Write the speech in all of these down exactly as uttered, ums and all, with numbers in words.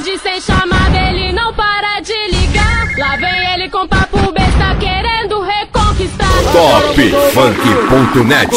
Tarde sem chamada, ele não para de ligar. Lá vem ele com papo besta, querendo reconquistar. Top Funk ponto net.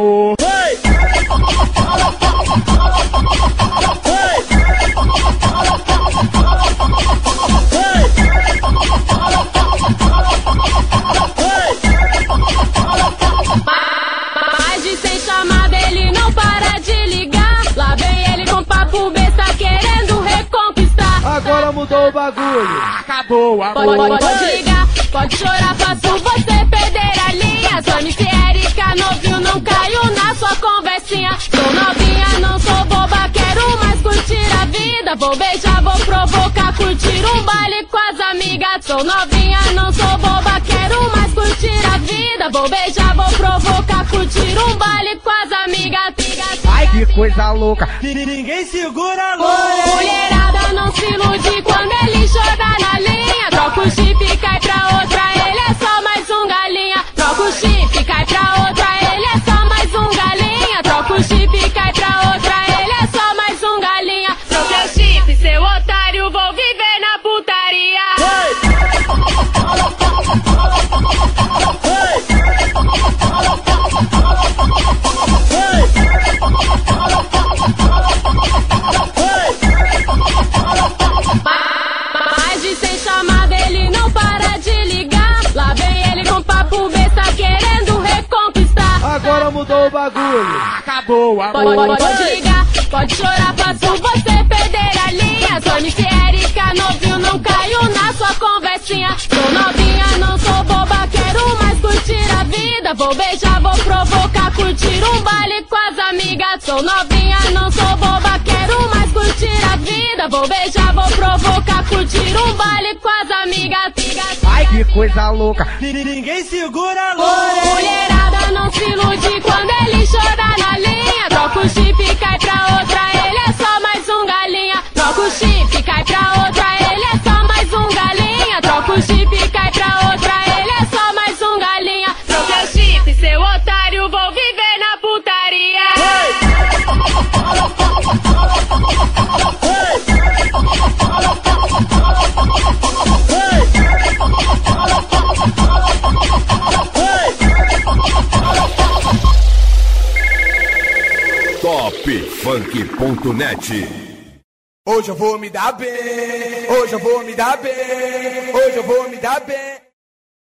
Tarde sem chamada, ele não para de ligar. Lá vem ele com papo besta, querendo reconquistar. Agora mudou o bagulho, acabou o amor. Pode, pode ligar, pode chorar, faço você perder a linha. Sou M C Erika, novinho, não caio na sua conversinha. Sou novinha, não sou boba, quero mais curtir a vida. Vou beijar, vou provocar, curtir um baile com as amigas. Sou novinha, não sou boba, quero mais curtir a vida. Vou beijar, vou provocar, curtir um baile com as amigas. Ai, que coisa louca, ninguém segura a louca. Mulherada não se ilude quando ele joga na linha. Troca o chip, cai pra outra, ele é só mais um galinha. Troca o chip, cai pra outra, ele é só mais um galinha. Troca o chip, cai pra outra, ele é só mais um galinha. Troca o chip, seu otário, vou viver na putaria. Tarde sem chamada, ele não para de ligar. Lá vem ele com papo besta, querendo reconquistar. Agora mudou o bagulho, acabou o amor. Pode, pode ligar, pode chorar, faço você perder a linha. Sou M C Erika, novinho, não caio na sua conversinha. Sou novinha, não sou boba, quero mais curtir a vida. Vou beijar, vou provocar, curtir um baile com as amigas. Sou novinha, não sou boba, quero mais curtir a vida. Vou beijar, vou provocar, curtir um baile com as amigas. Ai, que coisa louca, ninguém segura a louca. Mulherada não se ilude quando ele chora na linha. Troca o chip, cai pra outra, ele é só mais um galinha. Troca o chip, cai pra outra, ele é só mais um galinha. Troca o chip, cai pra outra, ele é só mais um galinha. Troca o chip, seu otário, vou viver na putaria. Top Funk ponto net. Hoje eu vou me dar bem, hoje eu vou me dar bem, hoje eu vou me dar bem.